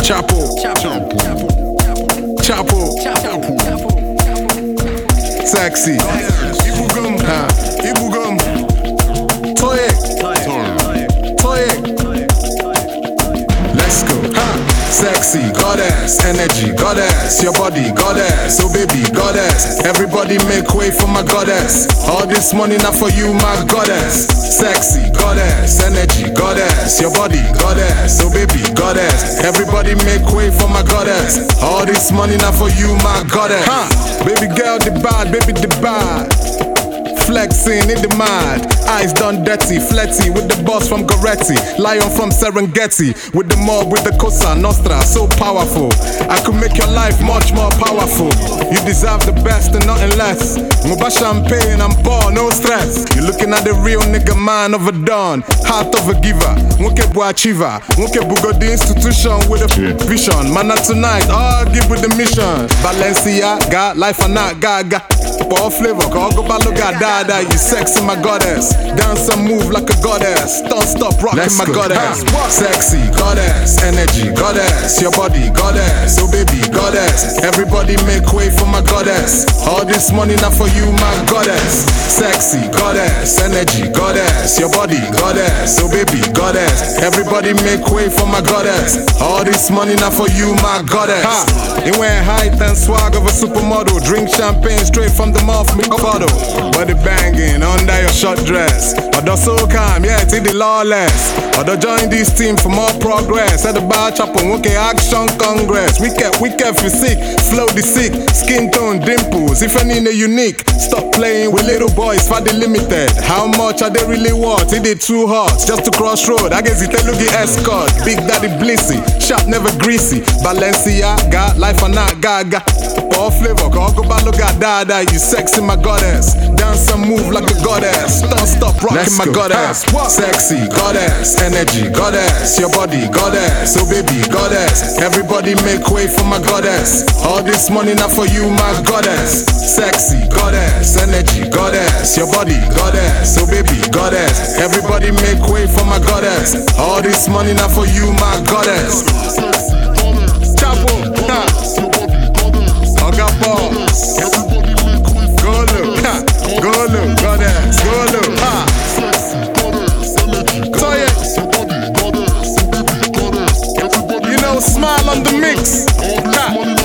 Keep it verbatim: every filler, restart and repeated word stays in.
Chapo, Chapo, Sexy, Ibugum, ha, Ibugum, Toye, Toye. Let's go, ha. Sexy, goddess, energy, goddess, your body, goddess, oh baby, goddess. Everybody make way for my goddess. All this money not for you, my goddess. Sexy, goddess, energy, goddess, your body, goddess, oh baby, goddess. Everybody make way for my goddess. All this money not for you, my goddess. Huh. Baby girl, the bad, baby, the bad. Flexing in the mad, eyes done dirty, fletty with the boss from Goretti, lion from Serengeti, with the mob with the Cosa Nostra, so powerful. I could make your life much more powerful. You deserve the best and nothing less. Muba champagne, I'm poor, no stress. You're looking at the real nigga mind of a don, heart of a giver, Wonke bu achiever, Wonke bugo the institution with a vision. Man, not tonight, all give with the mission. Balenciaga, life and not gaga. All flavor, cause go back look at dada. You sexy, my goddess. Dance and move like a goddess. Don't stop rocking, my go. goddess. Ha. Sexy, goddess, energy, goddess. Your body, goddess. Oh baby, goddess. Everybody make way for my goddess. All this money not for you, my goddess. Sexy, goddess, energy, goddess. Your body, goddess. Oh baby, goddess. Everybody make way for my goddess. All this money not for you, my goddess. Ha. You wear height and swag of a supermodel. Drink champagne straight from the mouth, me bottle. Body banging under your short dress. Odo so calm, yeah, it's the lawless. Odo join this team for more progress. At the bar chop on okay, action congress. We kept, we kept physique, flow the sick, skin tone, dimples. If any a unique, stop playing with little boys for the limited. How much are they really worth? It did too hot, just to cross road. I guess it look the escort. Big Daddy Blissy, shop never greasy. Balenciaga, life or not gaga. All flavor, cause go back look at dada. You sexy, my goddess. Dance and move like a goddess. Don't stop rocking, Let's my go. goddess. Ah, sexy, goddess, energy, goddess. Your body, goddess. Oh baby, goddess. Everybody make way for my goddess. All this money not for you, my goddess. Sexy, goddess, energy, goddess. Your body, goddess. Oh baby, goddess. Everybody make way for my goddess. All this money not for you, my goddess. Chapo, ha. Oga Ball. Go look, ha. Go look, goddess. Go look, ha. Toye. You know, smile on the mix. Ha.